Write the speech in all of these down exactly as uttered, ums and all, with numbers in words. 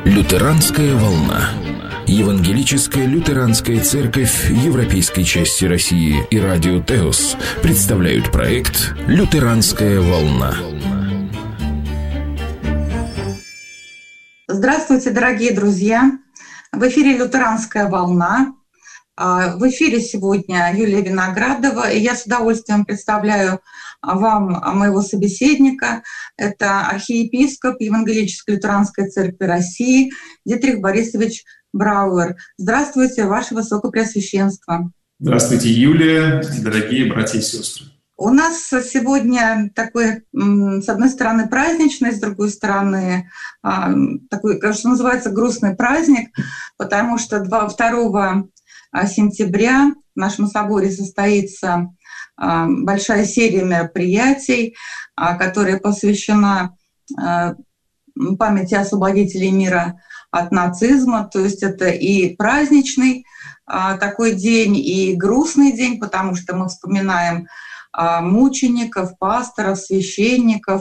Лютеранская волна. Евангелическая лютеранская церковь Европейской части России и радио Теос представляют проект «Лютеранская волна». Здравствуйте, дорогие друзья! В эфире «Лютеранская волна». В эфире сегодня Юлия Виноградова, и я с удовольствием представляю вам моего собеседника. Это архиепископ Евангелической лютеранской церкви России Дитрих Борисович Брауэр. Здравствуйте, Ваше Высокопреосвященство. Здравствуйте, Юлия, дорогие братья и сестры. У нас сегодня такой, с одной стороны, праздничный, с другой стороны, такой, что называется, грустный праздник, потому что второго сентября в нашем соборе состоится большая серия мероприятий, которая посвящена памяти освободителей мира от нацизма. То есть это и праздничный такой день, и грустный день, потому что мы вспоминаем мучеников, пасторов, священников,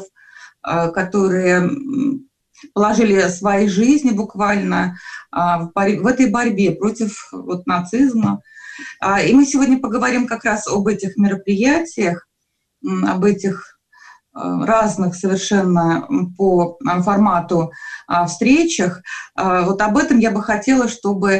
которые положили свои жизни буквально в этой борьбе против вот нацизма. И мы сегодня поговорим как раз об этих мероприятиях, об этих разных совершенно по формату встречах. Вот об этом я бы хотела, чтобы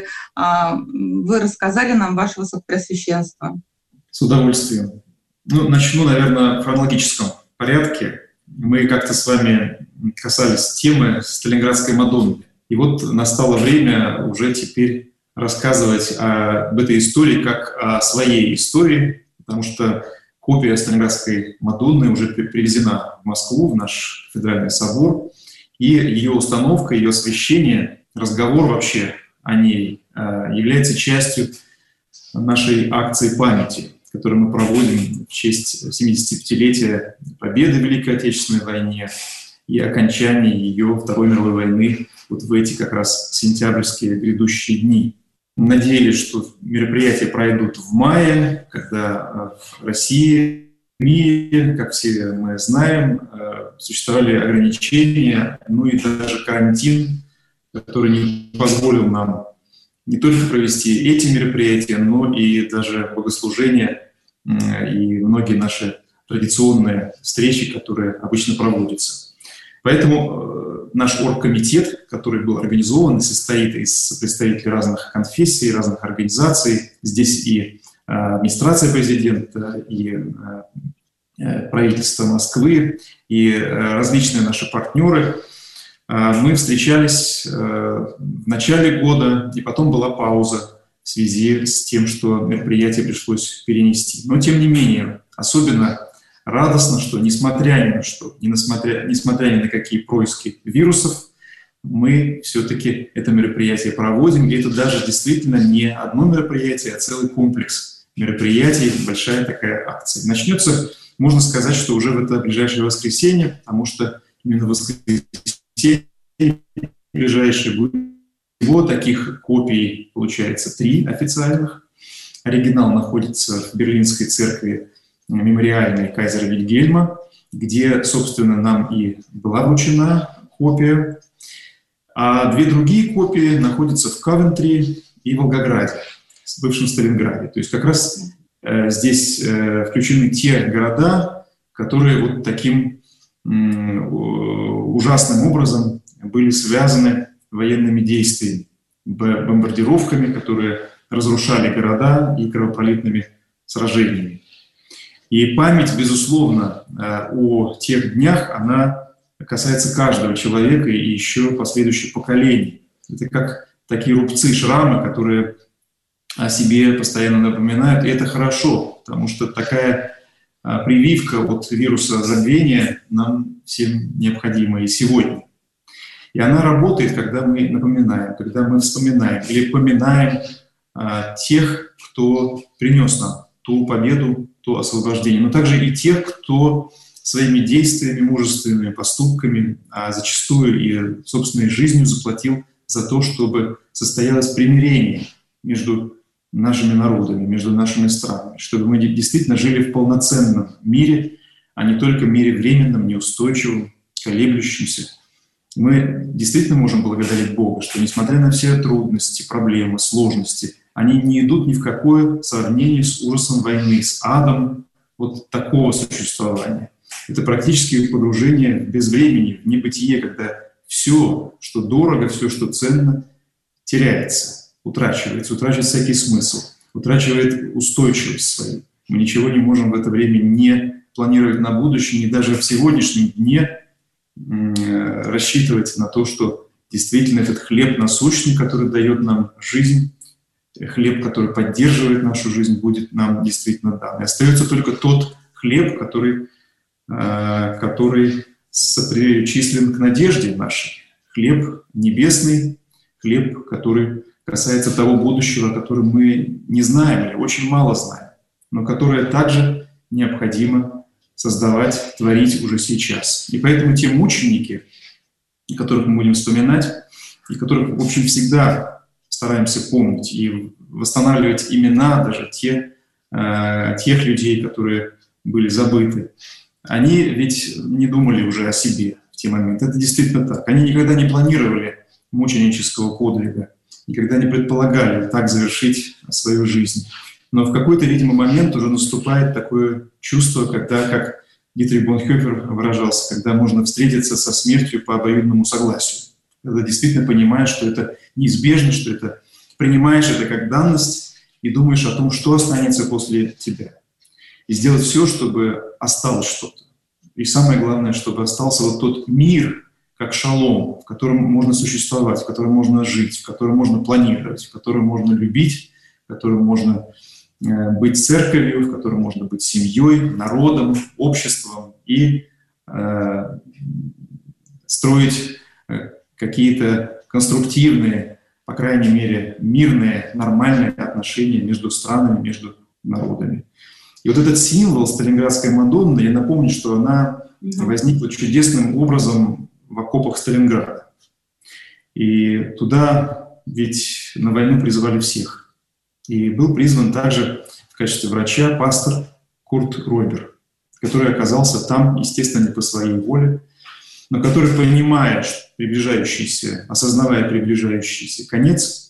вы рассказали нам, Ваше Высокопреосвященство. С удовольствием. Ну, начну, наверное, в хронологическом порядке. Мы как-то с вами касались темы Сталинградской Мадонны. И вот настало время уже теперь рассказывать об этой истории как о своей истории, потому что копия Сталинградской Мадонны уже привезена в Москву, в наш кафедральный собор, и ее установка, ее освящение, разговор вообще о ней является частью нашей акции памяти, которую мы проводим в честь семидесятипятилетия победы в Великой Отечественной войне и окончания ее Второй мировой войны вот в эти как раз сентябрьские грядущие дни. Надеялись, что мероприятия пройдут в мае, когда в России, в мире, как все мы знаем, существовали ограничения, ну и даже карантин, который не позволил нам не только провести эти мероприятия, но и даже богослужения и многие наши традиционные встречи, которые обычно проводятся. Поэтому наш оргкомитет, который был организован, состоит из представителей разных конфессий, разных организаций. Здесь и администрация президента, и правительство Москвы, и различные наши партнеры. Мы встречались в начале года, и потом была пауза в связи с тем, что мероприятие пришлось перенести. Но, тем не менее, особенно радостно, что несмотря ни на что, несмотря, несмотря ни на какие происки вирусов, мы все-таки это мероприятие проводим. И это даже действительно не одно мероприятие, а целый комплекс мероприятий, большая такая акция. Начнется, можно сказать, что уже в это ближайшее воскресенье, потому что именно в воскресенье ближайшее будет всего таких копий, получается, три официальных. Оригинал находится в Берлинской церкви мемориальной Кайзера Вильгельма, где, собственно, нам и была вручена копия. А две другие копии находятся в Кавентри и Волгограде, в бывшем Сталинграде. То есть как раз э, здесь э, включены те города, которые вот таким э, ужасным образом были связаны военными действиями, бомбардировками, которые разрушали города, и кровопролитными сражениями. И память, безусловно, о тех днях, она касается каждого человека и еще последующих поколений. Это как такие рубцы, шрамы, которые о себе постоянно напоминают. И это хорошо, потому что такая прививка от вируса забвения нам всем необходима и сегодня. И она работает, когда мы напоминаем, когда мы вспоминаем или поминаем а, тех, кто принес нам ту победу, то освобождение, но также и тех, кто своими действиями, мужественными поступками, а зачастую и собственной жизнью заплатил за то, чтобы состоялось примирение между нашими народами, между нашими странами, чтобы мы действительно жили в полноценном мире, а не только в мире временном, неустойчивом, колеблющемся. Мы действительно можем благодарить Бога, что несмотря на все трудности, проблемы, сложности, они не идут ни в какое сравнение с ужасом войны, с адом вот такого существования. Это практически погружение в безвремени, в небытие, когда все, что дорого, все, что ценно, теряется, утрачивается, утрачивает всякий смысл, утрачивает устойчивость свою. Мы ничего не можем в это время не планировать на будущее, не даже в сегодняшнем дне рассчитывать на то, что действительно этот хлеб насущный, который дает нам жизнь, хлеб, который поддерживает нашу жизнь, будет нам действительно дан. И остается только тот хлеб, который, который причислен к надежде нашей. Хлеб небесный, хлеб, который касается того будущего, о котором мы не знаем или очень мало знаем, но которое также необходимо создавать, творить уже сейчас. И поэтому те мученики, которых мы будем вспоминать, и которых, в общем, всегда стараемся помнить и восстанавливать имена даже те, э, тех людей, которые были забыты, они ведь не думали уже о себе в те моменты. Это действительно так. Они никогда не планировали мученического подвига, никогда не предполагали так завершить свою жизнь. Но в какой-то, видимо, момент уже наступает такое чувство, когда, как Дитрих Бонхофер выражался, когда можно встретиться со смертью по обоюдному согласию. Когда действительно понимаешь, что это неизбежно, что это принимаешь это как данность и думаешь о том, что останется после тебя. И сделать все, чтобы осталось что-то. И самое главное, чтобы остался вот тот мир, как шалом, в котором можно существовать, в котором можно жить, в котором можно планировать, в котором можно любить, в котором можно быть церковью, в котором можно быть семьей, народом, обществом и э, строить какие-то конструктивные, по крайней мере, мирные, нормальные отношения между странами, между народами. И вот этот символ Сталинградской Мадонны, я напомню, что она возникла чудесным образом в окопах Сталинграда. И туда ведь на войну призывали всех. И был призван также в качестве врача пастор Курт Ройбер, который оказался там, естественно, не по своей воле, но который, понимая приближающийся, осознавая приближающийся конец,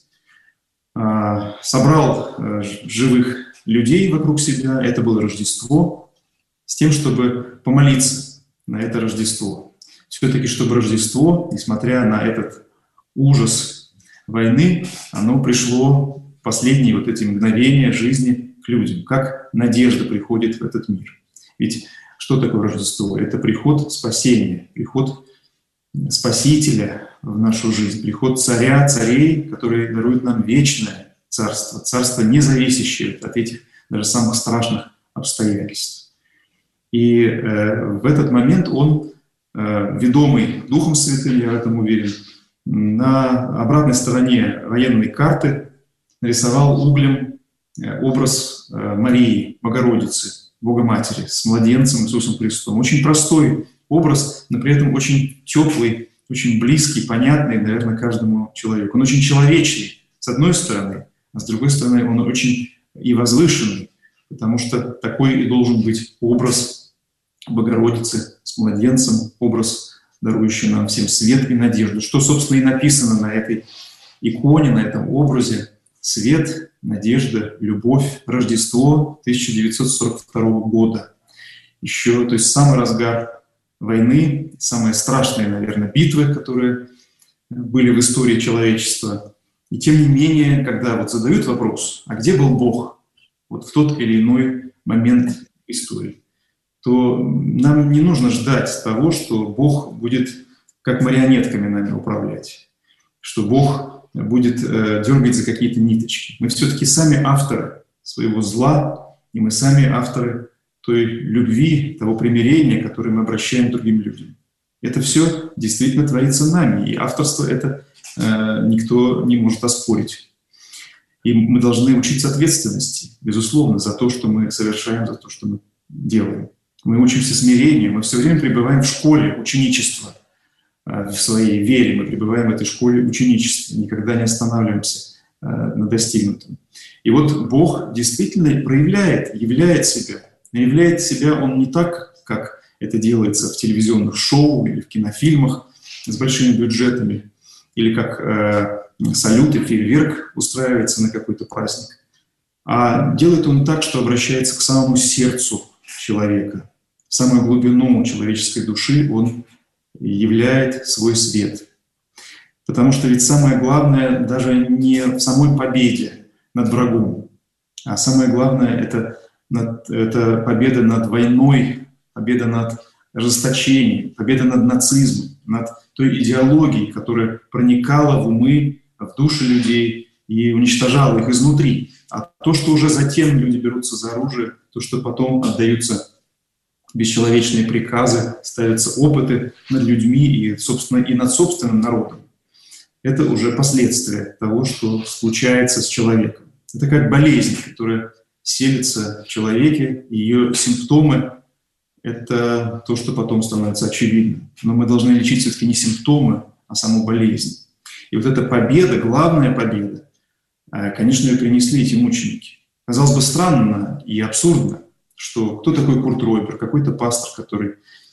собрал живых людей вокруг себя, это было Рождество, с тем, чтобы помолиться на это Рождество. Все-таки, чтобы Рождество, несмотря на этот ужас войны, оно пришло последние вот эти мгновения жизни к людям, как надежда приходит в этот мир. Ведь что такое Рождество? Это приход спасения, приход Спасителя в нашу жизнь, приход царя, царей, который дарует нам вечное царство, царство, не зависящее от этих даже самых страшных обстоятельств. И э, в этот момент он, э, ведомый Духом Святым, я в этом уверен, на обратной стороне военной карты нарисовал углем образ Марии, Богородицы, Богоматери, с младенцем Иисусом Христом. Очень простой образ, но при этом очень теплый, очень близкий, понятный, наверное, каждому человеку. Он очень человечный, с одной стороны, а с другой стороны, он очень и возвышенный, потому что такой и должен быть образ Богородицы с младенцем, образ, дарующий нам всем свет и надежду. Что, собственно, и написано на этой иконе, на этом образе. Свет, надежда, любовь, Рождество тысяча девятьсот сорок второго года. Еще, то есть самый разгар войны, самые страшные, наверное, битвы, которые были в истории человечества. И тем не менее, когда вот задают вопрос, а где был Бог вот в тот или иной момент истории, то нам не нужно ждать того, что Бог будет как марионетками нами управлять, что Бог будет э, дергать за какие-то ниточки. Мы все-таки сами авторы своего зла, и мы сами авторы той любви, того примирения, которое мы обращаем к другим людям. Это все действительно творится нами, и авторство это э, никто не может оспорить. И мы должны учиться ответственности, безусловно, за то, что мы совершаем, за то, что мы делаем. Мы учимся смирению, мы все время пребываем в школе ученичества. В своей вере мы пребываем в этой школе ученичества, никогда не останавливаемся на достигнутом. И вот Бог действительно проявляет, являет себя. Являет себя Он не так, как это делается в телевизионных шоу или в кинофильмах, с большими бюджетами, или как э, салют и фейерверк устраивается на какой-то праздник. А делает он так, что обращается к самому сердцу человека, в самую глубину человеческой души он являет свой свет. Потому что ведь самое главное даже не в самой победе над врагом, а самое главное это, над, это победа над войной, победа над ожесточением, победа над нацизмом, над той идеологией, которая проникала в умы, в души людей и уничтожала их изнутри. А то, что уже затем люди берутся за оружие, то, что потом отдаются бесчеловечные приказы, ставятся опыты над людьми и, собственно, и над собственным народом, это уже последствия того, что случается с человеком. Это как болезнь, которая селится в человеке, и ее симптомы — это то, что потом становится очевидным. Но мы должны лечить все-таки не симптомы, а саму болезнь. И вот эта победа, главная победа, конечно, ее принесли эти мученики. Казалось бы, странно и абсурдно, что кто такой Курт Ройбер, какой-то пастор, который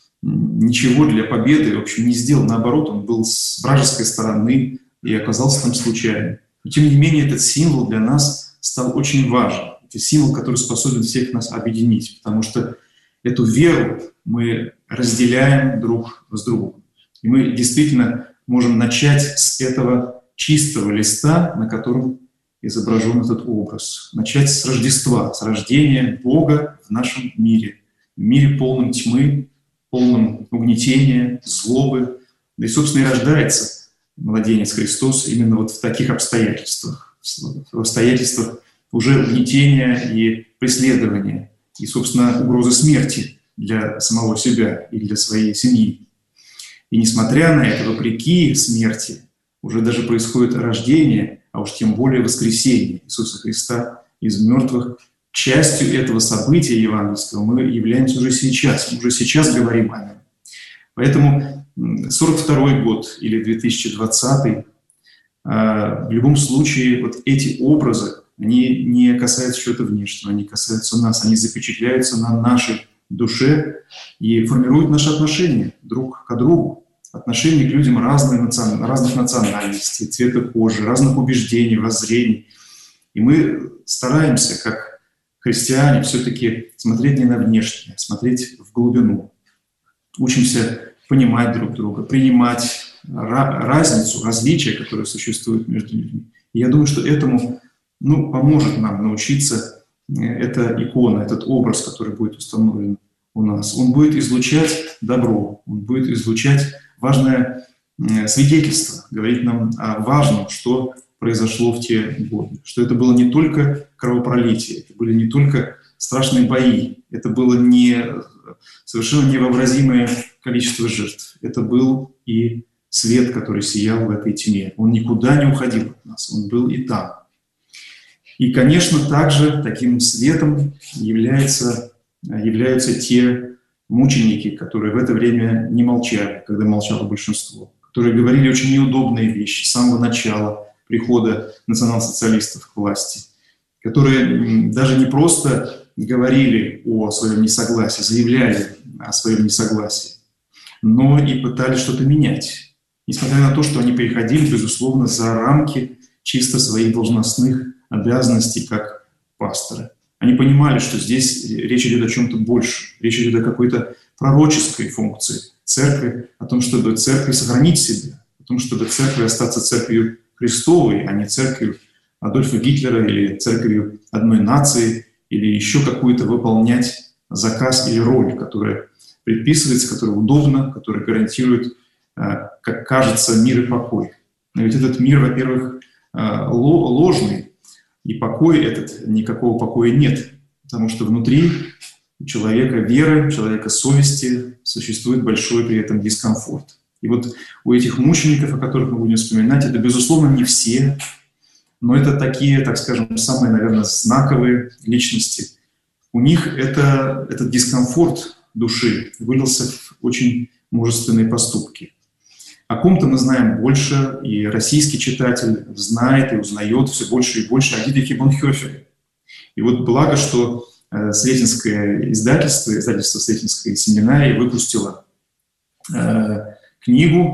ничего для победы, в общем, не сделал. Наоборот, он был с вражеской стороны и оказался там случайно. Но, тем не менее, этот символ для нас стал очень важен. Это символ, который способен всех нас объединить, потому что эту веру мы разделяем друг с другом. И мы действительно можем начать с этого чистого листа, на котором изображен этот образ. Начать с Рождества, с рождения Бога в нашем мире. В мире полном тьмы, полном угнетения, злобы. Да и, собственно, и рождается младенец Христос именно вот в таких обстоятельствах. В обстоятельствах уже угнетения и преследования. И, собственно, угрозы смерти для самого себя и для своей семьи. И несмотря на это, вопреки смерти, уже даже происходит рождение, а уж тем более воскресение Иисуса Христа из мертвых. Частью этого события евангельского мы являемся уже сейчас. Мы уже сейчас говорим о нем. Поэтому сорок второй год или две тысячи двадцатый, в любом случае, вот эти образы, они не касаются чего-то внешнего, они касаются нас, они запечатляются на нашей душе и формируют наши отношения друг к другу. Отношения к людям разных, национ... разных национальностей, цвета кожи, разных убеждений, воззрений. И мы стараемся, как христиане, все-таки смотреть не на внешнее, смотреть в глубину. Учимся понимать друг друга, принимать разницу, различия, которые существуют между людьми. И я думаю, что этому ну, поможет нам научиться эта икона, этот образ, который будет установлен у нас. Он будет излучать добро, он будет излучать важное свидетельство, говорить нам о важном, что произошло в те годы. Что это было не только кровопролитие, это были не только страшные бои, это было не, совершенно невообразимое количество жертв. Это был и свет, который сиял в этой тьме. Он никуда не уходил от нас, он был и там. И, конечно, также таким светом является, являются те мученики, которые в это время не молчали, когда молчало большинство, которые говорили очень неудобные вещи с самого начала прихода национал-социалистов к власти, которые даже не просто говорили о своем несогласии, заявляли о своем несогласии, но и пытались что-то менять, несмотря на то, что они переходили, безусловно, за рамки чисто своих должностных обязанностей как пасторы. Они понимали, что здесь речь идет о чем-то большем, речь идет о какой-то пророческой функции церкви, о том, чтобы церкви сохранить себя, о том, чтобы церкви остаться церковью Христовой, а не церковью Адольфа Гитлера или церковью одной нации, или еще какую-то выполнять заказ или роль, которая предписывается, которая удобна, которая гарантирует, как кажется, мир и покой. Но ведь этот мир, во-первых, ложный, и покой этот, никакого покоя нет, потому что внутри у человека веры, у человека совести существует большой при этом дискомфорт. И вот у этих мучеников, о которых мы будем вспоминать, это, безусловно, не все, но это такие, так скажем, самые, наверное, знаковые личности. У них это, этот дискомфорт души вылился в очень мужественные поступки. О ком-то мы знаем больше, и российский читатель знает и узнает все больше и больше о Дитрихе Бонхофере. И вот благо, что Слезинское издательство, издательство Слезинское семинарий выпустило э, книгу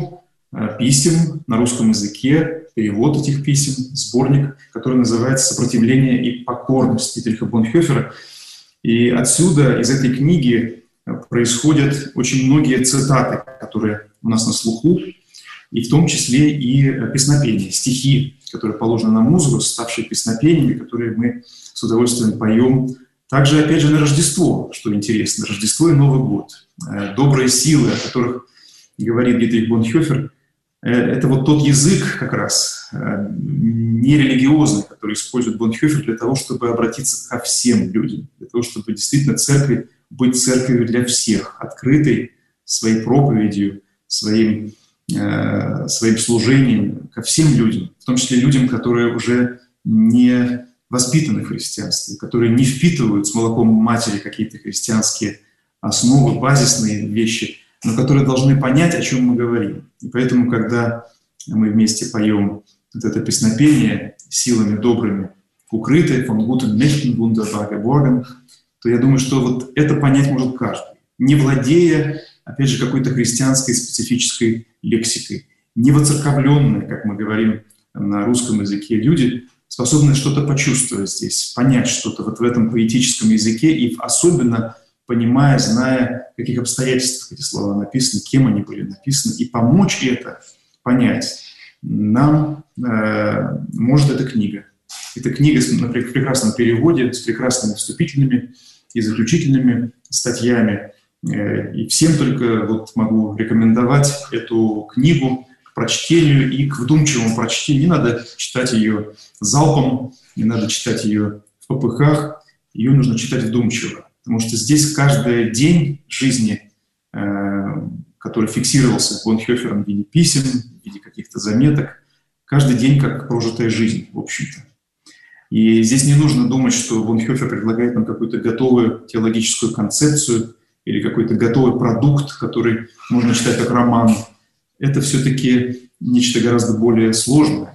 писем на русском языке, перевод этих писем, сборник, который называется «Сопротивление и покорность» Дитриха Бонхофера. И отсюда, из этой книги, происходят очень многие цитаты, которые у нас на слуху, и в том числе и песнопения, стихи, которые положены на музыку, ставшие песнопениями, которые мы с удовольствием поем. Также, опять же, на Рождество, что интересно, Рождество и Новый год. Добрые силы, о которых говорит Дитрих Бонхофер, это вот тот язык как раз нерелигиозный, который использует Бонхофер для того, чтобы обратиться ко всем людям, для того, чтобы действительно церковь быть церковью для всех, открытой своей проповедью, своим, э, своим служением ко всем людям, в том числе людям, которые уже не воспитаны в христианстве, которые не впитывают с молоком матери какие-то христианские основы, базисные вещи, но которые должны понять, о чем мы говорим. И поэтому, когда мы вместе поем вот это песнопение силами добрыми, укрытые, von guten Mächten wunderbar geborgen, то я думаю, что вот это понять может каждый, не владея, опять же, какой-то христианской специфической лексикой. Не воцерковленные, как мы говорим на русском языке, люди способны что-то почувствовать здесь, понять что-то вот в этом поэтическом языке, и особенно понимая, зная, в каких обстоятельствах эти слова написаны, кем они были написаны, и помочь это понять нам э, может эта книга. Эта книга, например, в прекрасном переводе, с прекрасными вступительными и заключительными статьями. И всем только вот могу рекомендовать эту книгу к прочтению и к вдумчивому прочтению. Не надо читать ее залпом, не надо читать ее в попыхах, ее нужно читать вдумчиво. Потому что здесь каждый день жизни, который фиксировался Бонхофером в виде писем, в виде каких-то заметок, каждый день как прожитая жизнь, в общем-то. И здесь не нужно думать, что Бонхофер предлагает нам какую-то готовую теологическую концепцию или какой-то готовый продукт, который можно читать как роман. Это все-таки нечто гораздо более сложное,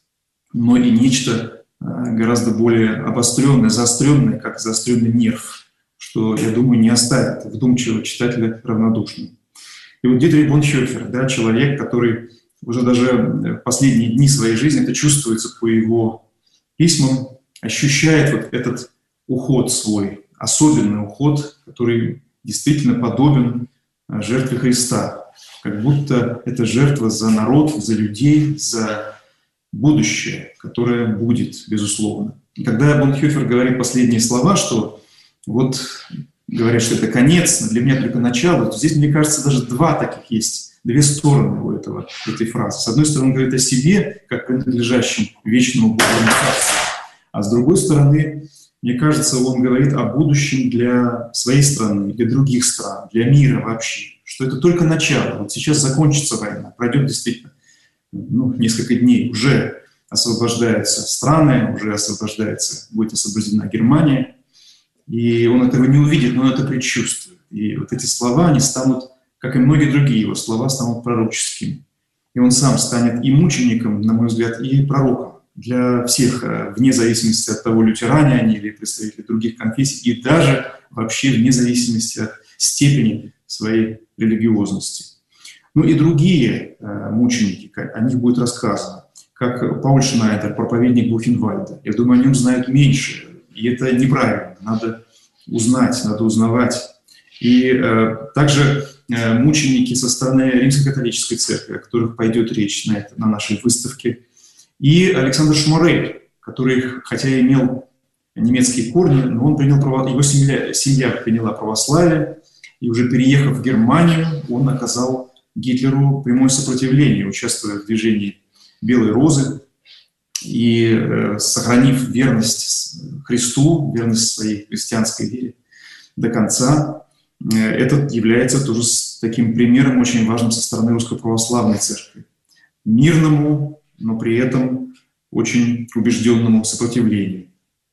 но и нечто гораздо более обостренное, заостренное, как заостренный нерв, что, я думаю, не оставит вдумчивого читателя равнодушным. И вот Дитрих Бонхофер, да, человек, который уже даже в последние дни своей жизни, это чувствуется по его письмам, ощущает вот этот уход свой, особенный уход, который действительно подобен жертве Христа. Как будто это жертва за народ, за людей, за будущее, которое будет, безусловно. И когда Бонхофер говорит последние слова, что вот говорят, что это конец, но для меня только начало, то здесь, мне кажется, даже два таких есть, две стороны у этого, этой фразы. С одной стороны, он говорит о себе, как принадлежащем вечному Богу царству, а с другой стороны, мне кажется, он говорит о будущем для своей страны, для других стран, для мира вообще, что это только начало. Вот сейчас закончится война, пройдет действительно ну, несколько дней, уже освобождаются страны, уже освобождается, будет освобождена Германия, и он этого не увидит, но он это предчувствует. И вот эти слова, они станут, как и многие другие его слова, станут пророческими. И он сам станет и мучеником, на мой взгляд, и пророком для всех, вне зависимости от того, лютеране они или представители других конфессий, и даже вообще вне зависимости от степени своей религиозности. Ну и другие э, мученики, о них будет рассказано, как Пауль Шнайдер, проповедник Бухенвальда. Я думаю, о нем знают меньше, и это неправильно, надо узнать, надо узнавать. И э, также э, мученики со стороны Римско-католической церкви, о которых пойдет речь на, это, на нашей выставке, и Александр Шморель, который, хотя и имел немецкие корни, но он принял право, его семья, семья приняла православие, и уже переехав в Германию, он оказал Гитлеру прямое сопротивление, участвуя в движении Белой Розы и э, сохранив верность Христу, верность своей христианской вере до конца. Э, это является тоже таким примером очень важным со стороны Русской Православной Церкви. Мирному, но при этом очень убежденному сопротивлению.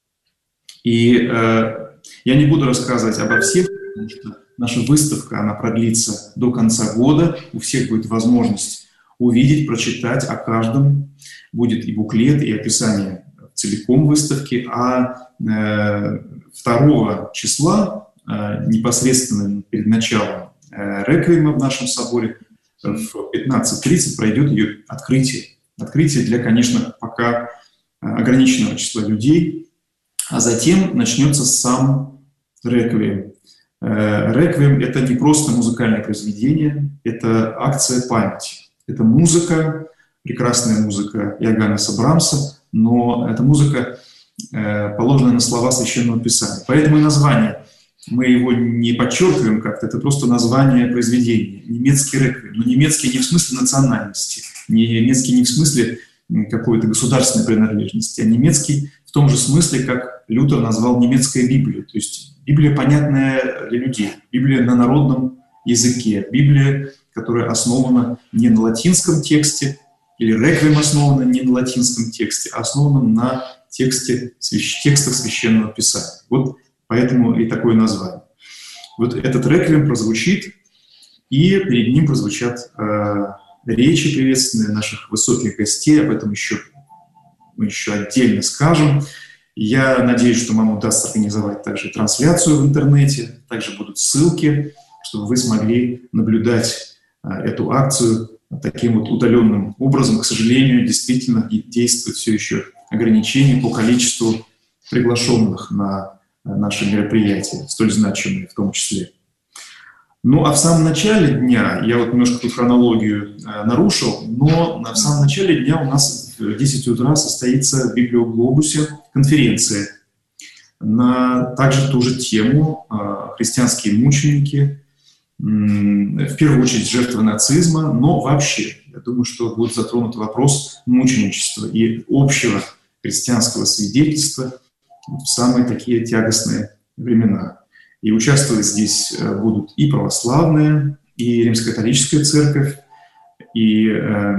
И э, я не буду рассказывать обо всех, потому что наша выставка, она продлится до конца года, у всех будет возможность увидеть, прочитать о каждом. Будет и буклет, и описание целиком выставки. А э, второго числа, э, непосредственно перед началом э, реквиема в нашем соборе, в пятнадцать тридцать пройдет ее открытие. Открытие для, конечно, пока ограниченного числа людей, а затем начнется сам реквием. Реквием – это не просто музыкальное произведение, это акция памяти. Это музыка, прекрасная музыка Иоганнеса Брамса, но это музыка, положенная на слова Священного Писания. Поэтому и название, мы его не подчеркиваем как-то, это просто название произведения. Немецкий реквием. Но немецкий не в смысле национальности, немецкий не в смысле какой-то государственной принадлежности, а немецкий в том же смысле, как Лютер назвал немецкая Библия. То есть Библия, понятная для людей, Библия на народном языке, Библия, которая основана не на латинском тексте, или реквием основана не на латинском тексте, а основана на тексте, текстах Священного Писания. Вот поэтому и такое название. Вот этот реквием прозвучит, и перед ним прозвучат э, речи приветственные наших высоких гостей, об этом еще, мы еще отдельно скажем. Я надеюсь, что вам удастся организовать также трансляцию в интернете, также будут ссылки, чтобы вы смогли наблюдать а, эту акцию таким вот удаленным образом. К сожалению, действительно действует все еще ограничение по количеству приглашенных на наши мероприятия, столь значимые в том числе. Ну, а в самом начале дня, я вот немножко тут хронологию э, нарушил, но в самом начале дня у нас в десять утра состоится в Библиоглобусе конференция на также ту же тему э, «Христианские мученики», э, в первую очередь жертвы нацизма, но вообще, я думаю, что будет затронут вопрос мученичества и общего христианского свидетельства в самые такие тягостные времена. И участвовать здесь будут и православные, и Римско-католическая церковь, и э,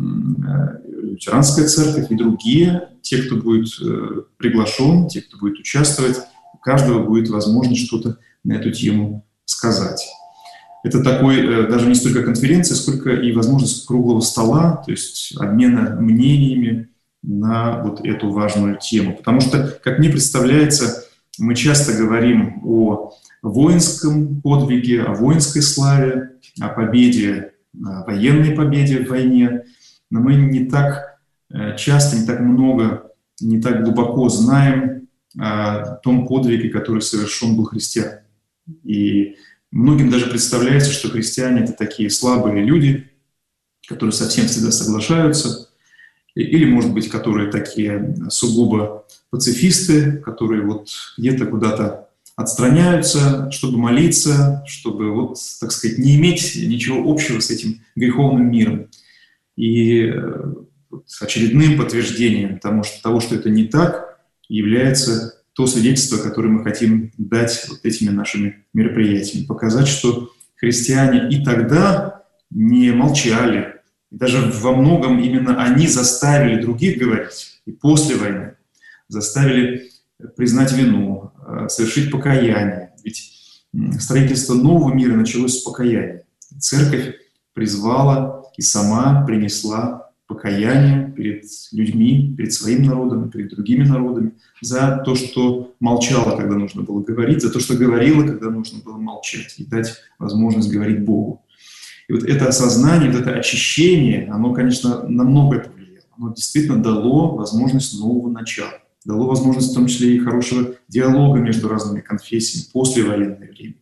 лютеранская церковь, и другие. Те, кто будет э, приглашен, те, кто будет участвовать, у каждого будет возможность что-то на эту тему сказать. Это такой, э, даже не столько конференция, сколько и возможность круглого стола, то есть обмена мнениями на вот эту важную тему. Потому что, как мне представляется, мы часто говорим о воинском подвиге, о воинской славе, о победе, о военной победе в войне, но мы не так часто, не так много, не так глубоко знаем о том подвиге, который совершен был христиан. И многим даже представляется, что христиане — это такие слабые люди, которые совсем всегда соглашаются, или, может быть, которые такие сугубо пацифисты, которые вот где-то куда-то отстраняются, чтобы молиться, чтобы, вот, так сказать, не иметь ничего общего с этим греховным миром. И вот очередным подтверждением того что, того, что это не так, является то свидетельство, которое мы хотим дать вот этими нашими мероприятиями. Показать, что христиане и тогда не молчали, даже во многом именно они заставили других говорить, и после войны заставили признать вину, совершить покаяние. Ведь строительство нового мира началось с покаяния. Церковь призвала и сама принесла покаяние перед людьми, перед своим народом, перед другими народами за то, что молчала, когда нужно было говорить, за то, что говорила, когда нужно было молчать, и дать возможность говорить Богу. И вот это осознание, вот это очищение, оно, конечно, на многое повлияло. Оно действительно дало возможность нового начала, дало возможность в том числе и хорошего диалога между разными конфессиями после военное время.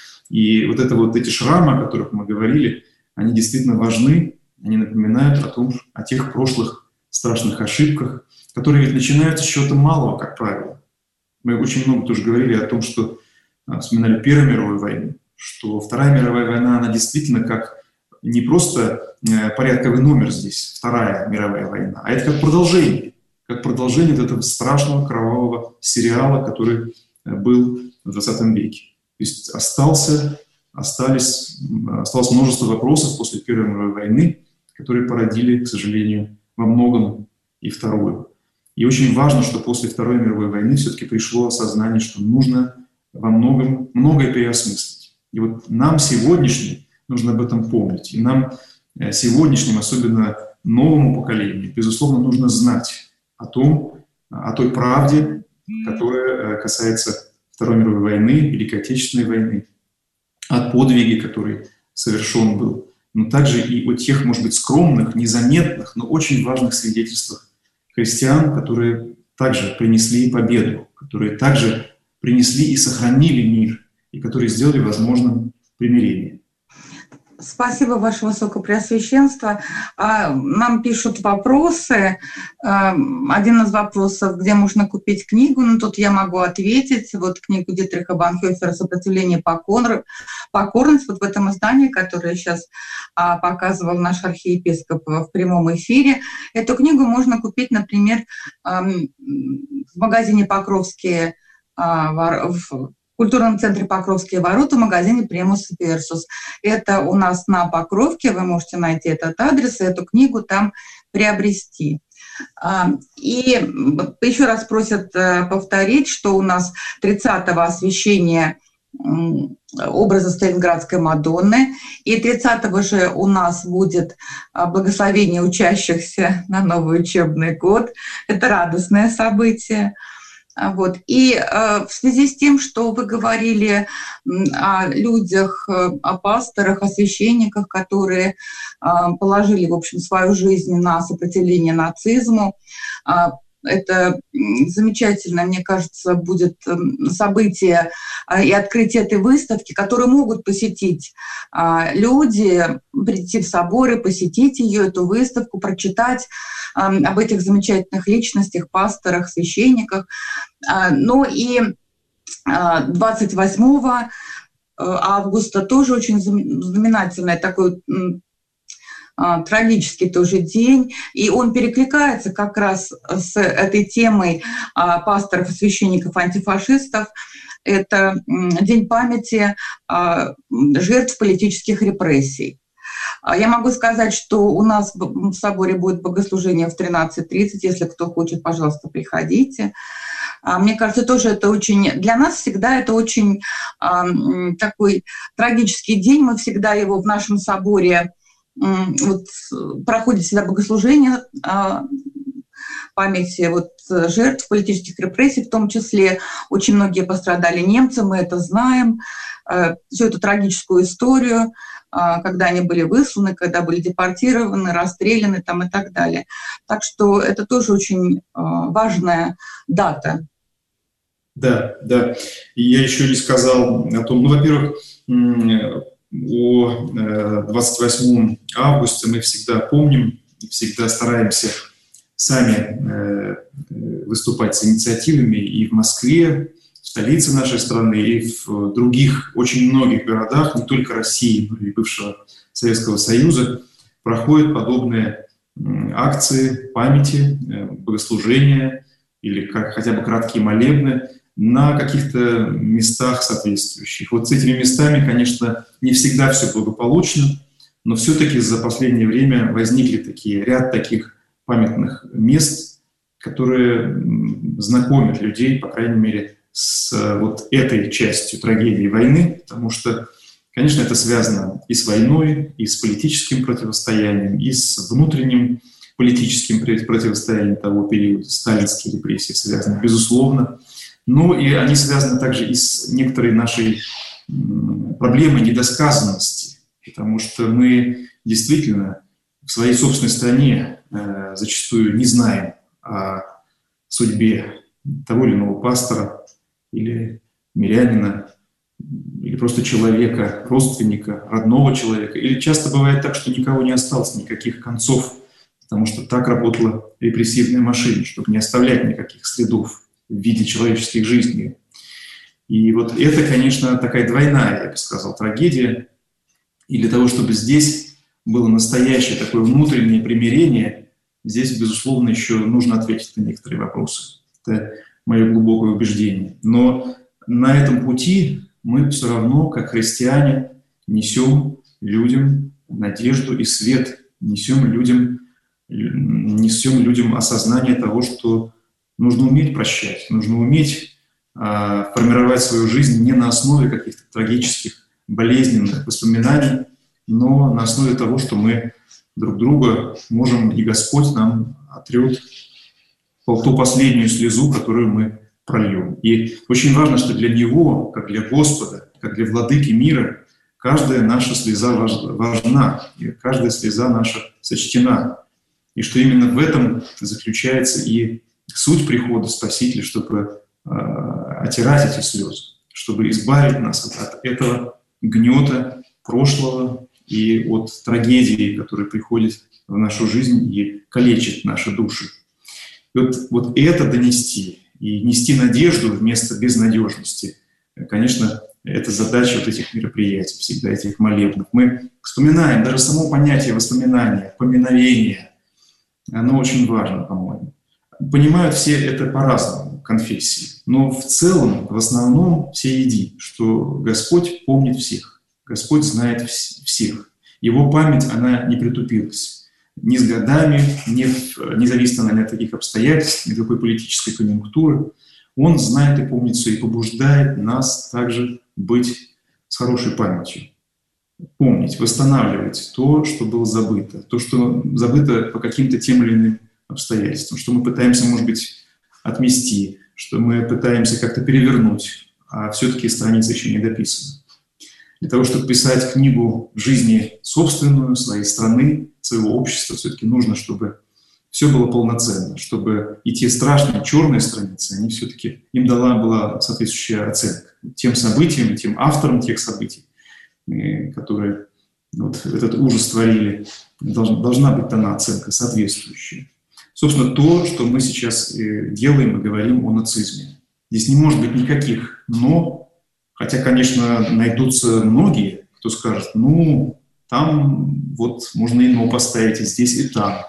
И вот, это, вот эти шрамы, о которых мы говорили, они действительно важны, они напоминают о том, о тех прошлых страшных ошибках, которые ведь начинаются с чего-то малого, как правило. Мы очень много тоже говорили о том, что вспоминали Первую мировую войну, что Вторая мировая война, она действительно как не просто порядковый номер здесь, Вторая мировая война, а это как продолжение, как продолжение вот этого страшного кровавого сериала, который был в двадцатом веке. То есть остался, остались, осталось множество вопросов после Первой мировой войны, которые породили, к сожалению, во многом и Вторую. И очень важно, что после Второй мировой войны все-таки пришло осознание, что нужно во многом многое переосмыслить. И вот нам сегодняшним нужно об этом помнить. И нам сегодняшним, особенно новому поколению, безусловно, нужно знать о том, о той правде, которая касается Второй мировой войны, Великой Отечественной войны, о подвиге, который совершен был но также и о тех, может быть, скромных, незаметных, но очень важных свидетельствах христиан, которые также принесли победу, которые также принесли и сохранили мир, и которые сделали возможным примирение. Спасибо, Ваше Высокопреосвященство. Нам пишут вопросы. Один из вопросов, где можно купить книгу, ну тут я могу ответить. Вот книгу Дитриха Бонхофера «Сопротивление покорность», вот в этом издании, которое сейчас показывал наш архиепископ в прямом эфире. Эту книгу можно купить, например, в магазине «Покровские», в в культурном центре «Покровские ворота» в магазине «Примус Версус». Это у нас на Покровке, вы можете найти этот адрес и эту книгу там приобрести. И еще раз просят повторить, что у нас тридцатого освящение образа Сталинградской Мадонны, и тридцатого же у нас будет благословение учащихся на новый учебный год. Это радостное событие. Вот. И э, в связи с тем, что вы говорили о людях, о пасторах, о священниках, которые э, положили, в общем, свою жизнь на сопротивление нацизму, э, это замечательно, мне кажется, будет событие и открытие этой выставки, которые могут посетить люди, прийти в собор и посетить ее, эту выставку, прочитать об этих замечательных личностях, пасторах, священниках. Ну и двадцать восьмого августа тоже очень знаменательный такой трагический тоже день, и он перекликается как раз с этой темой пасторов и священников-антифашистов. Это день памяти жертв политических репрессий. Я могу сказать, что у нас в соборе будет богослужение в тринадцать тридцать. Если кто хочет, пожалуйста, приходите. Мне кажется, тоже это очень... Для нас всегда это очень такой трагический день. Мы всегда его в нашем соборе... Вот, проходит всегда богослужение а, памяти вот, жертв политических репрессий, в том числе очень многие пострадали немцы, мы это знаем, а, всю эту трагическую историю, а, когда они были высланы, когда были депортированы, расстреляны там, и так далее. Так что это тоже очень а, важная дата. Да, да. И я еще не сказал о том, ну, во-первых, о двадцать восьмом августа мы всегда помним и всегда стараемся сами выступать с инициативами и в Москве, в столице нашей страны, и в других очень многих городах, не только России, но и бывшего Советского Союза, проходят подобные акции памяти, богослужения или хотя бы краткие молебны на каких-то местах соответствующих. Вот с этими местами, конечно, не всегда все благополучно, но все-таки за последнее время возникли такие, ряд таких памятных мест, которые знакомят людей, по крайней мере, с вот этой частью трагедии войны, потому что, конечно, это связано и с войной, и с политическим противостоянием, и с внутренним политическим противостоянием того периода, сталинские репрессии связаны, безусловно. Но и они связаны также и с некоторой нашей проблемой недосказанности, потому что мы действительно в своей собственной стране э, зачастую не знаем о судьбе того или иного пастора или мирянина, или просто человека, родственника, родного человека. Или часто бывает так, что никого не осталось, никаких концов, потому что так работала репрессивная машина, чтобы не оставлять никаких следов в виде человеческих жизней. И вот это, конечно, такая двойная, я бы сказал, трагедия. И для того, чтобы здесь было настоящее такое внутреннее примирение, здесь, безусловно, еще нужно ответить на некоторые вопросы. Это мое глубокое убеждение. Но на этом пути мы все равно, как христиане, несем людям надежду и свет, несем людям, несем людям осознание того, что нужно уметь прощать, нужно уметь э, формировать свою жизнь не на основе каких-то трагических, болезненных воспоминаний, но на основе того, что мы друг друга можем, и Господь нам отрет ту последнюю слезу, которую мы прольем. И очень важно, что для Него, как для Господа, как для Владыки мира, каждая наша слеза важна, и каждая слеза наша сочтена. И что именно в этом заключается и суть прихода Спасителя, чтобы э, отирать эти слезы, чтобы избавить нас от этого гнета прошлого и от трагедии, которая приходит в нашу жизнь и калечит наши души. И вот, вот это донести и нести надежду вместо безнадежности, конечно, это задача вот этих мероприятий, всегда этих молебнов. Мы вспоминаем, даже само понятие воспоминания, поминовения, оно очень важно, по-моему. Понимают все это по-разному, конфессии, но в целом, в основном все едины, что Господь помнит всех, Господь знает всех. Его память, она не притупилась ни с годами, ни, независимо ни от таких обстоятельств, ни какой политической конъюнктуры. Он знает и помнит все, и побуждает нас также быть с хорошей памятью. Помнить, восстанавливать то, что было забыто, то, что забыто по каким-то тем или иным обстоятельствам, что мы пытаемся, может быть, отмести, что мы пытаемся как-то перевернуть, а все-таки страница еще не дописана. Для того, чтобы писать книгу жизни собственную, своей страны, своего общества, все-таки нужно, чтобы все было полноценно, чтобы и те страшные черные страницы, они все-таки, им дала была соответствующая оценка тем событиям, тем авторам тех событий, которые вот этот ужас творили, должна, должна быть дана оценка соответствующая. Собственно, то, что мы сейчас делаем и говорим о нацизме. Здесь не может быть никаких «но», хотя, конечно, найдутся многие, кто скажет, ну, там вот можно и «но» поставить, и здесь, и там.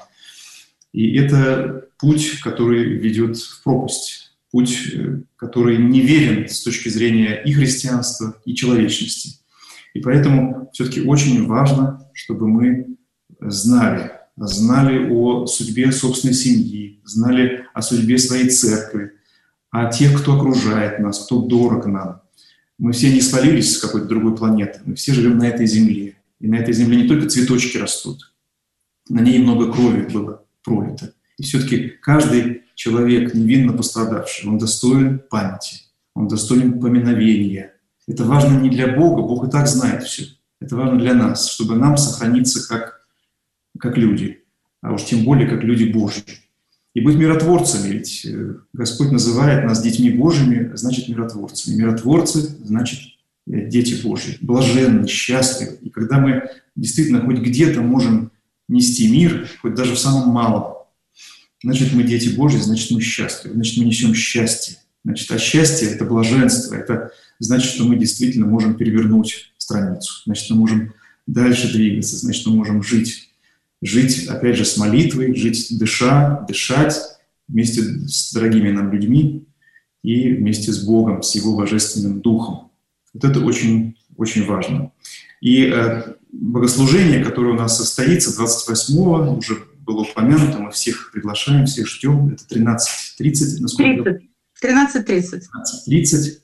И это путь, который ведет в пропасть, путь, который неверен с точки зрения и христианства, и человечности. И поэтому все-таки очень важно, чтобы мы знали, знали о судьбе собственной семьи, знали о судьбе своей церкви, о тех, кто окружает нас, кто дорог нам. Мы все не свалились с какой-то другой планеты, мы все живем на этой земле. И на этой земле не только цветочки растут, на ней много крови было пролито. И все-таки каждый человек, невинно пострадавший, он достоин памяти, он достоин поминовения. Это важно не для Бога, Бог и так знает все. Это важно для нас, чтобы нам сохраниться как, как люди, а уж тем более как люди Божьи. И быть миротворцами, ведь Господь называет нас детьми Божьими, значит миротворцами. Миротворцы значит дети Божьи, блаженны, счастливы. И когда мы действительно хоть где-то можем нести мир, хоть даже в самом малом, значит мы дети Божьи, значит мы счастливы, значит мы несем счастье. Значит, а счастье — это блаженство, это значит, что мы действительно можем перевернуть страницу, значит, мы можем дальше двигаться, значит, мы можем жить. Жить, опять же, с молитвой, жить дыша, дышать вместе с дорогими нам людьми и вместе с Богом, с Его Божественным Духом. Вот это очень, очень важно. И э, богослужение, которое у нас состоится двадцать восьмого, уже было упомянуто, мы всех приглашаем, всех ждем, это тринадцать тридцать, насколько? тринадцать тридцать. тринадцать тридцать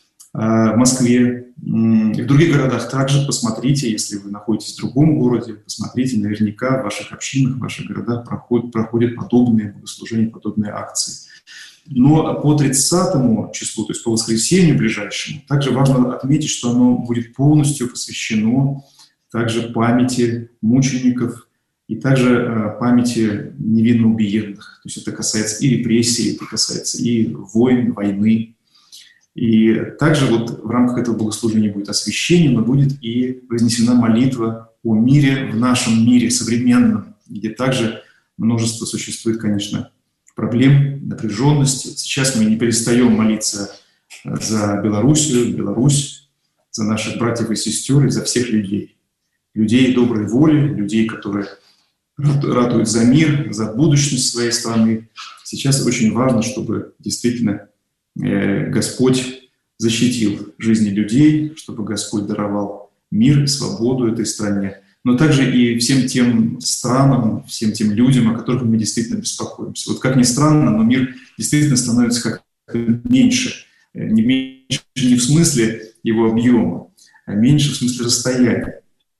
в Москве. И в других городах также посмотрите, если вы находитесь в другом городе, посмотрите, наверняка в ваших общинах, в ваших городах проходят, проходят подобные богослужения, подобные акции. Но по тридцатому числу, то есть по воскресенью ближайшему, также важно отметить, что оно будет полностью посвящено также памяти мучеников и также памяти невинно убиенных. То есть это касается и репрессий, это касается и войн, войны. И также вот в рамках этого богослужения будет освящение, но будет и вознесена молитва о мире в нашем мире современном, где также множество существует, конечно, проблем, напряженности. Сейчас мы не перестаем молиться за Белоруссию, Беларусь, за наших братьев и сестер и за всех людей. Людей доброй воли, людей, которые ратуют за мир, за будущность своей страны. Сейчас очень важно, чтобы действительно Господь защитил жизни людей, чтобы Господь даровал мир и свободу этой стране, но также и всем тем странам, всем тем людям, о которых мы действительно беспокоимся. Вот как ни странно, но мир действительно становится как меньше. Не меньше не в смысле его объема, а меньше в смысле расстояния.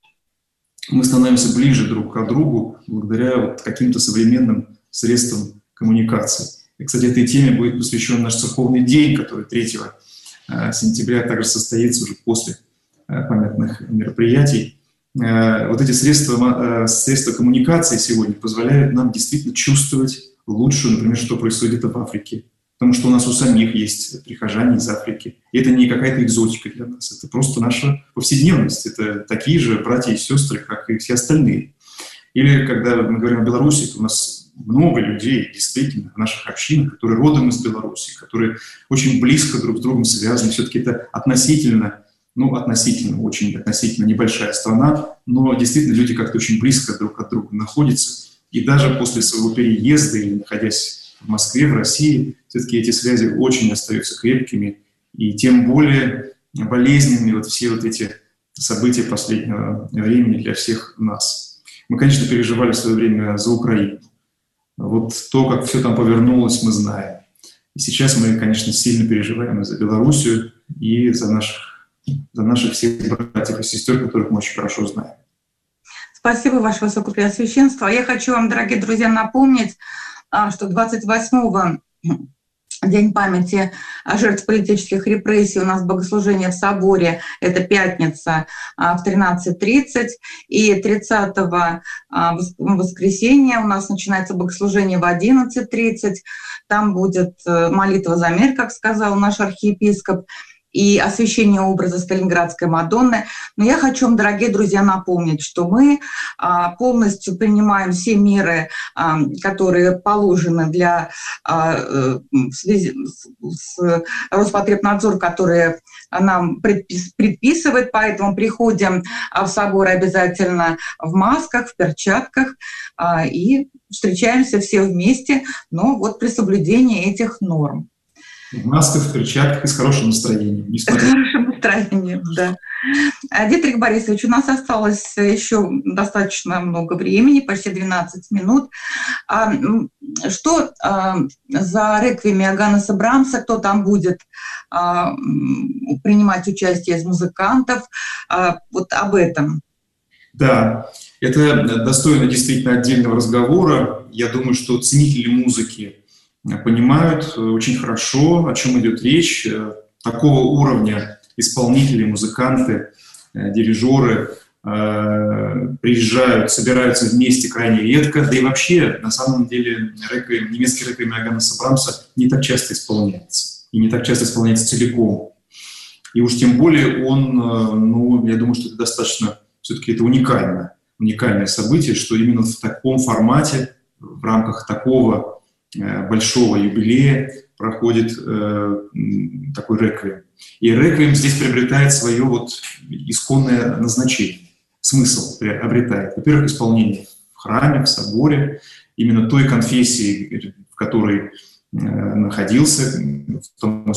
Мы становимся ближе друг к другу благодаря вот каким-то современным средствам коммуникации. И, кстати, этой теме будет посвящен наш церковный день, который третьего сентября также состоится уже после памятных мероприятий. Вот эти средства, средства коммуникации сегодня позволяют нам действительно чувствовать лучше, например, что происходит в Африке. Потому что у нас у самих есть прихожане из Африки. И это не какая-то экзотика для нас. Это просто наша повседневность. Это такие же братья и сестры, как и все остальные. Или когда мы говорим о Беларуси, то у нас много людей, действительно, в наших общинах, которые родом из Беларуси, которые очень близко друг с другом связаны. Все-таки это относительно, ну, относительно, очень относительно небольшая страна, но действительно люди как-то очень близко друг от друга находятся. И даже после своего переезда или находясь в Москве, в России, все-таки эти связи очень остаются крепкими. И тем более болезненными вот все вот эти события последнего времени для всех нас. Мы, конечно, переживали в свое время за Украину. Вот то, как все там повернулось, мы знаем. И сейчас мы, конечно, сильно переживаем и за Белоруссию, и за наших, за наших всех братьев и сестер, которых мы очень хорошо знаем. Спасибо, Ваше Высокопреосвященство. Я хочу вам, дорогие друзья, напомнить, что двадцать восьмого День памяти жертв политических репрессий у нас богослужение в соборе, это пятница в тринадцать тридцать, и тридцатого воскресенья у нас начинается богослужение в одиннадцать тридцать, там будет молитва за мир, как сказал наш архиепископ, и освящение образа Сталинградской Мадонны. Но я хочу вам, дорогие друзья, напомнить, что мы а, полностью принимаем все меры, а, которые положены для а, в связи с, с Роспотребнадзор, которые нам предпис, предписывает, поэтому приходим в собор обязательно в масках, в перчатках а, и встречаемся все вместе, но вот при соблюдении этих норм. В масках, в перчатках и с хорошим настроением. С хорошим настроением, да. Дитрих Борисович, у нас осталось еще достаточно много времени, почти двенадцать минут. Что за реквием Иоганнеса Брамса, кто там будет принимать участие из музыкантов? Вот об этом. Да, это достойно действительно отдельного разговора. Я думаю, что ценители музыки понимают очень хорошо, о чем идет речь. Такого уровня исполнители, музыканты, дирижеры приезжают, собираются вместе крайне редко. Да и вообще, на самом деле, реквием, немецкий реквием Иоганнеса Брамса не так часто исполняется. И не так часто исполняется целиком. И уж тем более он, ну, я думаю, что это достаточно, все-таки это уникально, уникальное событие, что именно в таком формате, в рамках такого большого юбилея проходит э, такой реквием. И реквием здесь приобретает свое вот исконное назначение, смысл приобретает. Во-первых, исполнение в храме, в соборе, именно той конфессии, в которой э, находился, в том,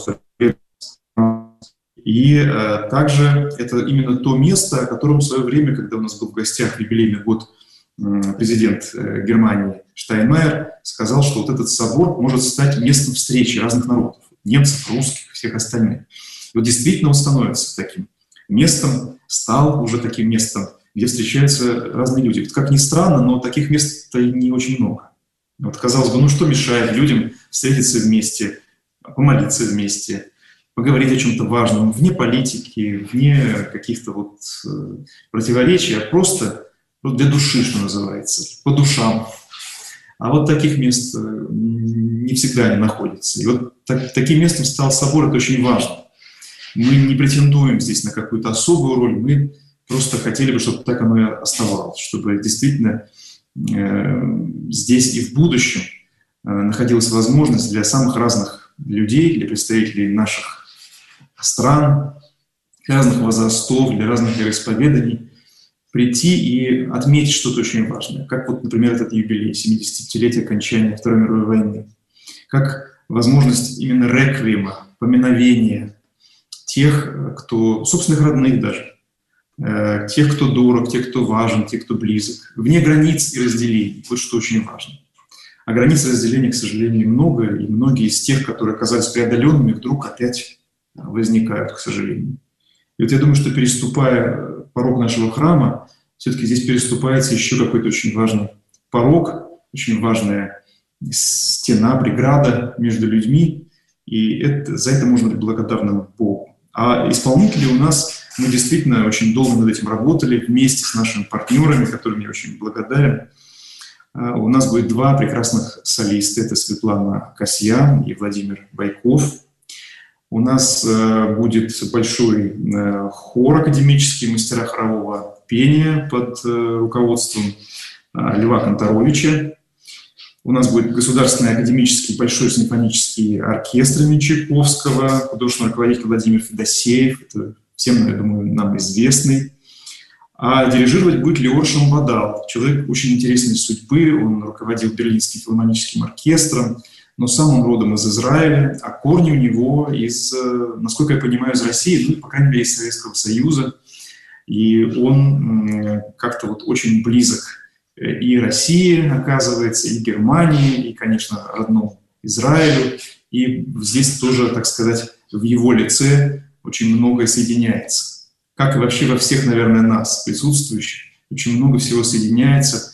и э, также это именно то место, о котором в свое время, когда у нас был в гостях юбилейный год президент Германии Штайнмайер сказал, что вот этот собор может стать местом встречи разных народов, немцев, русских, всех остальных. И вот действительно он становится таким местом, стал уже таким местом, где встречаются разные люди. Вот как ни странно, но таких мест-то не очень много. Вот, казалось бы, ну что мешает людям встретиться вместе, помолиться вместе, поговорить о чем-то важном, вне политики, вне каких-то вот противоречий, а просто для души, что называется, по душам. А вот таких мест не всегда не находится. И вот так, таким местом стал собор, это очень важно. Мы не претендуем здесь на какую-то особую роль, мы просто хотели бы, чтобы так оно и оставалось, чтобы действительно э, здесь и в будущем э, находилась возможность для самых разных людей, для представителей наших стран, разных возрастов, для разных вероисповеданий, прийти и отметить что-то очень важное, как вот, например, этот юбилей, семидесятилетие окончания Второй мировой войны, как возможность именно реквиема, поминовения тех, кто, собственных родных даже, э, тех, кто дорог, тех, кто важен, тех, кто близок, вне границ и разделений, вот что очень важно. А границ и разделений, к сожалению, много, и многие из тех, которые оказались преодоленными, вдруг опять возникают, к сожалению. И вот я думаю, что переступая порог нашего храма, все-таки здесь переступается еще какой-то очень важный порог, очень важная стена, преграда между людьми, и это, за это можно быть благодарным Богу. А исполнители у нас Мы действительно очень долго над этим работали вместе с нашими партнерами, которым я очень благодарен. У нас будет два прекрасных солиста. Это Светлана Касьян и Владимир Байков. У нас будет большой хор академический мастера хорового пения под руководством Льва Конторовича. У нас будет государственный академический большой симфонический оркестр имени Чайковского, художественный руководитель Владимир Федосеев, это всем, я думаю, нам известный. А дирижировать будет Леор Шамбадал, человек очень интересной судьбы, он руководил Берлинским филармоническим оркестром, но сам он родом из Израиля, а корни у него из, насколько я понимаю, из России, ну, по крайней мере, из Советского Союза. И он как-то вот очень близок и России, оказывается, и Германии, и, конечно, родному Израилю. И здесь тоже, так сказать, в его лице очень многое соединяется. Как и вообще во всех, наверное, нас, присутствующих, очень много всего соединяется.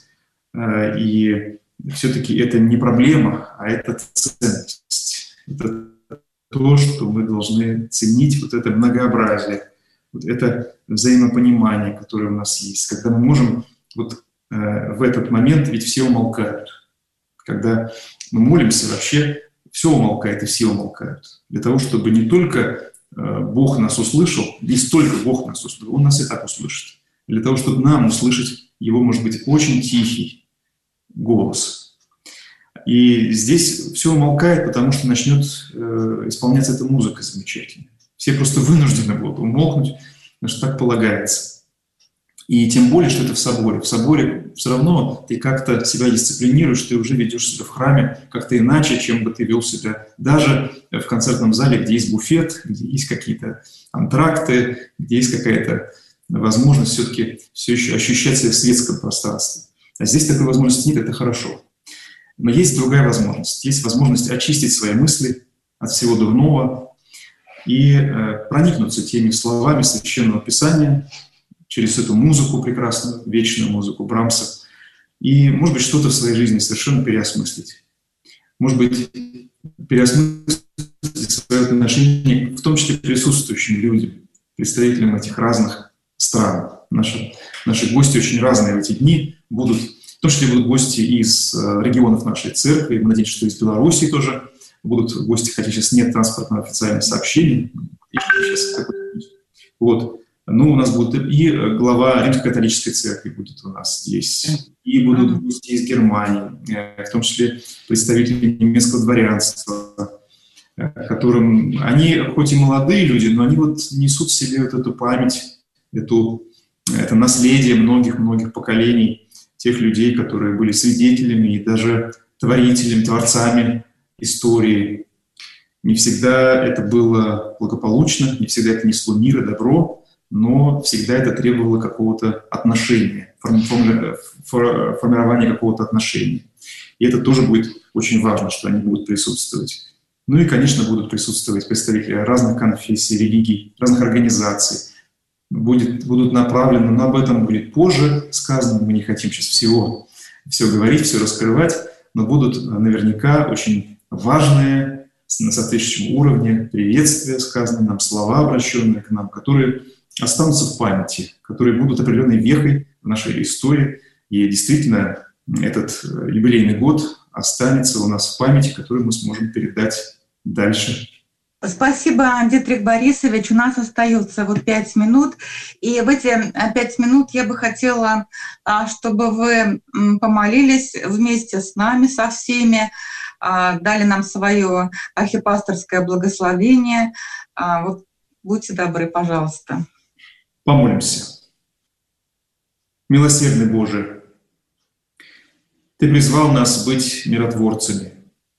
И все-таки это не проблема, а это ценность. Это то, что мы должны ценить, вот это многообразие, вот это взаимопонимание, которое у нас есть. Когда мы можем вот в этот момент, ведь все умолкают. Когда мы молимся, вообще все умолкает и все умолкают. Для того, чтобы не только Бог нас услышал, не столько Бог нас услышал, Он нас и так услышит. Для того, чтобы нам услышать Его, может быть, очень тихий голос. И здесь все умолкает, потому что начнет э, исполняться эта музыка замечательная. Все просто вынуждены будут умолкнуть, потому что так полагается. И тем более, что это в соборе. В соборе все равно ты как-то себя дисциплинируешь, ты уже ведешь себя в храме как-то иначе, чем бы ты вел себя даже в концертном зале, где есть буфет, где есть какие-то антракты, где есть какая-то возможность все-таки все еще ощущать себя в светском пространстве. А здесь такой возможности нет, это хорошо. Но есть другая возможность. Есть возможность очистить свои мысли от всего дурного и э, проникнуться теми словами Священного Писания, через эту музыку прекрасную, вечную музыку Брамса, и, может быть, что-то в своей жизни совершенно переосмыслить. Может быть, переосмыслить свое отношение, в том числе к присутствующим людям, представителям этих разных стран. Наши, наши гости очень разные в эти дни будут, в том числе будут гости из регионов нашей церкви, мы надеемся, что из Белоруссии тоже будут гости, хотя сейчас нет транспортного официального сообщения. Вот. Ну, у нас будет и глава Римско-католической церкви будет у нас здесь, и будут гости из Германии, в том числе представители немецкого дворянства, которым они, хоть и молодые люди, но они вот несут в себе вот эту память, эту, это наследие многих-многих поколений тех людей, которые были свидетелями и даже творителями, творцами истории. Не всегда это было благополучно, не всегда это несло мир и добро, но всегда это требовало какого-то отношения, формирования какого-то отношения. И это тоже будет очень важно, что они будут присутствовать. Ну и, конечно, будут присутствовать представители разных конфессий, религий, разных организаций. Будет, будут направлены, но об этом будет позже сказано. Мы не хотим сейчас всего, все говорить, все раскрывать, но будут наверняка очень важные, на соответствующем уровне приветствия, сказанные нам, слова, обращенные к нам, которые останутся в памяти, которые будут определенной вехой в нашей истории. И действительно, этот юбилейный год останется у нас в памяти, которую мы сможем передать дальше. Спасибо, Дитрих Борисович. У нас остается вот пять минут. И в эти пять минут я бы хотела, чтобы вы помолились вместе с нами, со всеми, дали нам свое архипасторское благословение. Вот будьте добры, пожалуйста. Помолимся. Милосердный Боже, Ты призвал нас быть миротворцами.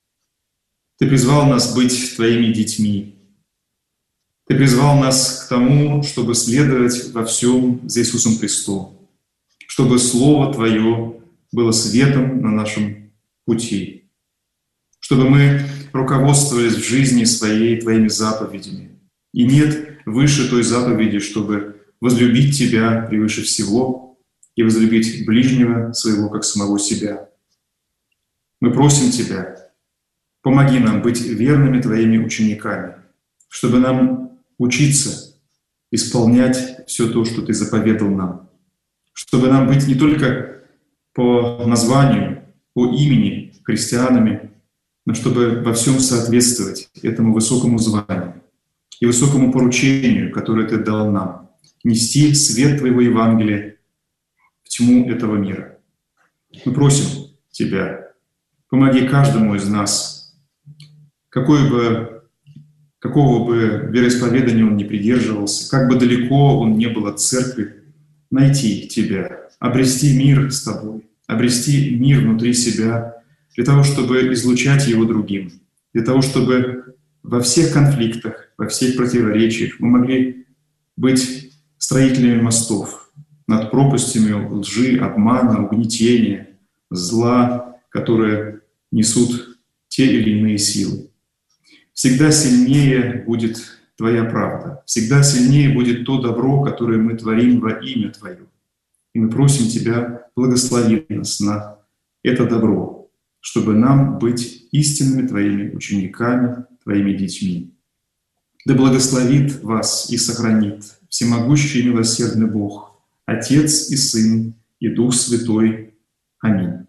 Ты призвал нас быть Твоими детьми. Ты призвал нас к тому, чтобы следовать во всем за Иисусом Христом, чтобы Слово Твое было светом на нашем пути, чтобы мы руководствовались в жизни своей Твоими заповедями. И нет выше той заповеди, чтобы возлюбить Тебя превыше всего и возлюбить ближнего своего, как самого себя. Мы просим Тебя, помоги нам быть верными Твоими учениками, чтобы нам учиться исполнять все то, что Ты заповедал нам, чтобы нам быть не только по названию, по имени христианами, но чтобы во всем соответствовать этому высокому званию и высокому поручению, которое Ты дал нам, нести свет Твоего Евангелия в тьму этого мира. Мы просим Тебя, помоги каждому из нас, какой бы, какого бы вероисповедания он ни придерживался, как бы далеко он не был от церкви, найти Тебя, обрести мир с Тобой, обрести мир внутри себя, для того, чтобы излучать его другим, для того, чтобы во всех конфликтах, во всех противоречиях мы могли быть строителями мостов над пропастями лжи, обмана, угнетения, зла, которые несут те или иные силы. Всегда сильнее будет Твоя правда, всегда сильнее будет то добро, которое мы творим во имя Твое. И мы просим Тебя, благослови нас на это добро, чтобы нам быть истинными Твоими учениками, Твоими детьми. Да благословит вас и сохранит всемогущий и милосердный Бог, Отец и Сын и Дух Святой. Аминь.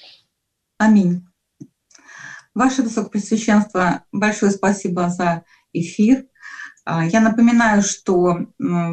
Аминь. Ваше Высокопреосвященство, большое спасибо за эфир. Я напоминаю, что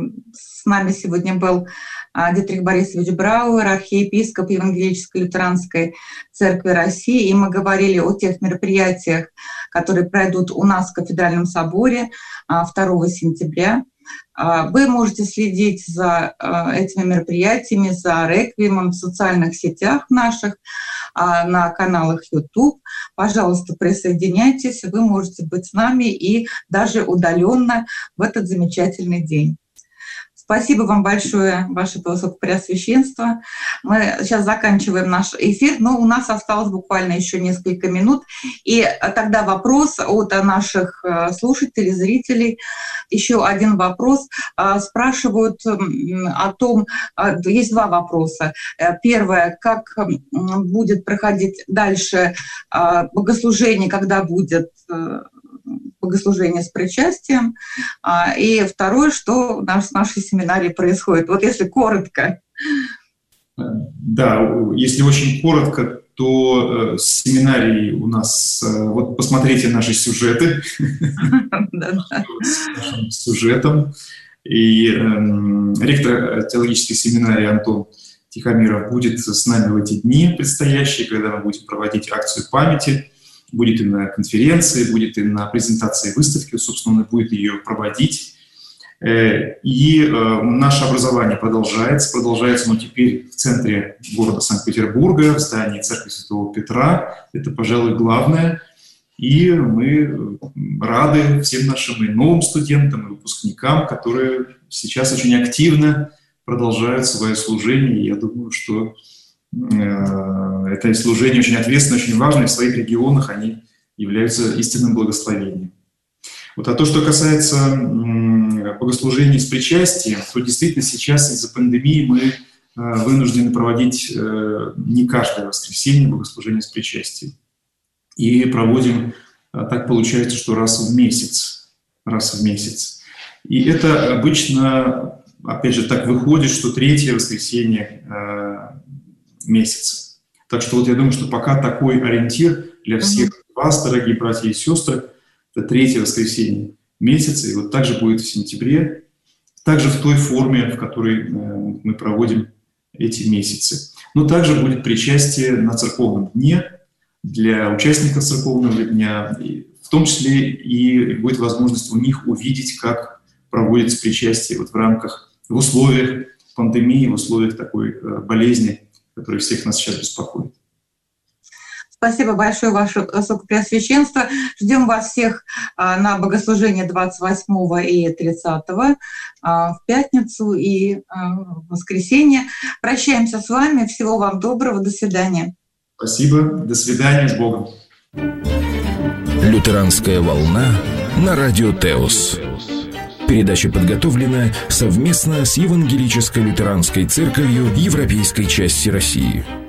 с нами сегодня был Дитрих Борисович Брауэр, архиепископ Евангелической Лютеранской Церкви России, и мы говорили о тех мероприятиях, которые пройдут у нас в Кафедральном соборе второго сентября. Вы можете следить за этими мероприятиями, за реквиемом в социальных сетях наших, на каналах YouTube. Пожалуйста, присоединяйтесь, вы можете быть с нами и даже удаленно в этот замечательный день. Спасибо вам большое, Ваше Высокопреосвященство. Мы сейчас заканчиваем наш эфир, но у нас осталось буквально еще несколько минут. И тогда вопрос от наших слушателей, зрителей. Еще один вопрос. Спрашивают о том, есть два вопроса. Первое, как будет проходить дальше богослужение, когда будет богослужение с причастием. И второе, что в нашей семинарии происходит. Вот если коротко. Да, если очень коротко, то с семинарией у нас, вот посмотрите наши сюжеты с нашим сюжетом. И ректор теологической семинарии Антон Тихомиров будет с нами в эти дни предстоящие, когда мы будем проводить акцию памяти. Будет и на конференции, будет и на презентации выставки, собственно, он будет ее проводить. И наше образование продолжается. Продолжается оно теперь в центре города Санкт-Петербурга, в здании Церкви Святого Петра. Это, пожалуй, главное. И мы рады всем нашим и новым студентам, и выпускникам, которые сейчас очень активно продолжают свое служение. Я думаю, что это служение очень ответственное, очень важное. В своих регионах они являются истинным благословением. Вот. А то, что касается богослужений с причастием, то действительно сейчас из-за пандемии мы вынуждены проводить не каждое воскресенье богослужение с причастием. И проводим, так получается, что раз в месяц. Раз в месяц. И это обычно, опять же, так выходит, что третье воскресенье месяца. Так что вот я думаю, что пока такой ориентир для всех mm-hmm. вас, дорогие братья и сестры, это третье воскресенье месяца, и вот так же будет в сентябре, также в той форме, в которой э, мы проводим эти месяцы. Но также будет причастие на церковном дне для участников церковного дня, и в том числе и будет возможность у них увидеть, как проводится причастие вот в рамках, в условиях пандемии, в условиях такой э, болезни, который всех нас сейчас беспокоит. Спасибо большое, Ваше Высокопреосвященство. Ждем вас всех на богослужение двадцать восьмого и тридцатого в пятницу и в воскресенье. Прощаемся с вами. Всего вам доброго. До свидания. Спасибо. До свидания. С Богом. Лютеранская волна на радио Теос. Передача подготовлена совместно с Евангелической Лютеранской Церковью Европейской части России.